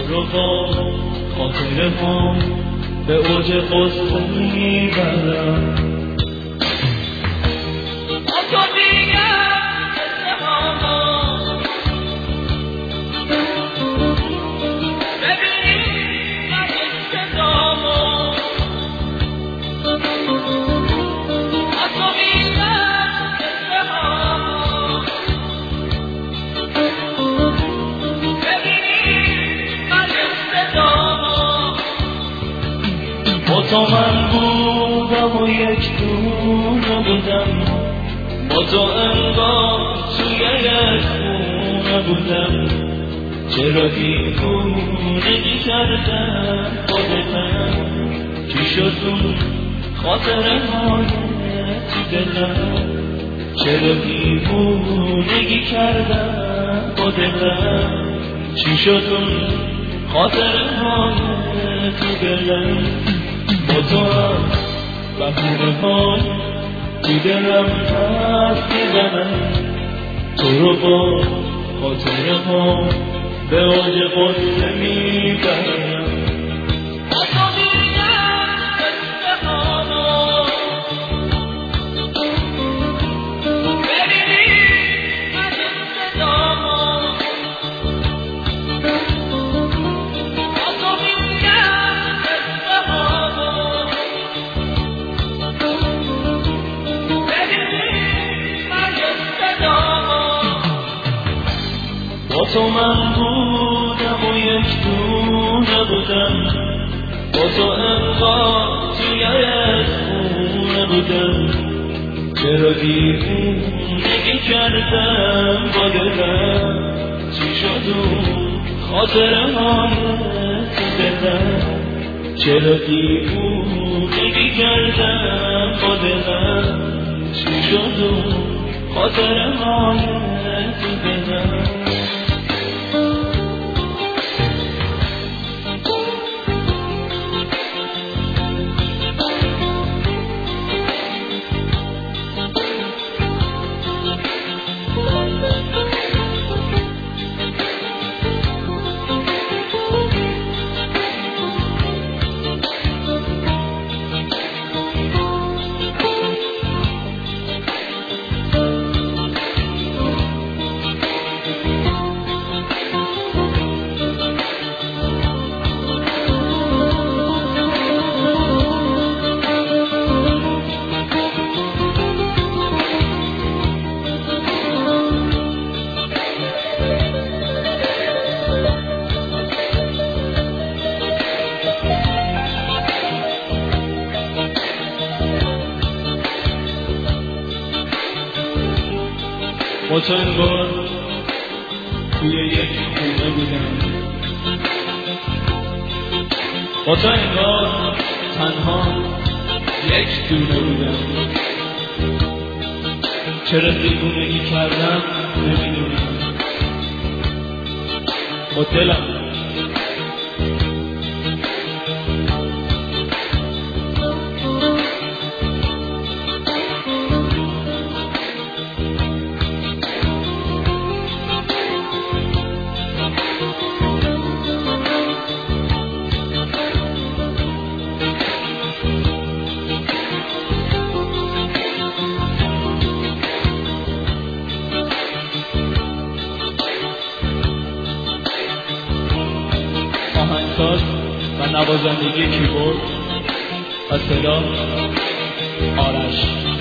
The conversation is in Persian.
رو با خاطره ها به اوج قصه میبرم. با تو من بودم و یک دونه بودم، با تو انگار توی یک خونه بودم. چرا دیوونگی کردم خودتم، چی شد اون خاطره های تو دلم؟ چرا دیوونگی کردم خودتم، چی شد اون خاطره های تو دلم؟ با تو هم بخونه های تو دلم حرف میزنم، تو رو با خاطره ها به اوج قصه میبرم. با تو من بودم و یک دونه بودم، با تو انقدر توی یک خونه بودم. چرا دیوونگی کردم با دلم، چی شد اون خاطره های تو دلم؟ چرا دیوونگی کردم با دلم، چی شد اون خاطره های تو دلم؟ با تو انگار توی یک خونه بودم، با تو انگار تنها یک دونه بودم. چرا دیوونگی کردم نمیدونم، با دلم آهنگساز و نوازندگی کیبورد و صدا آرش.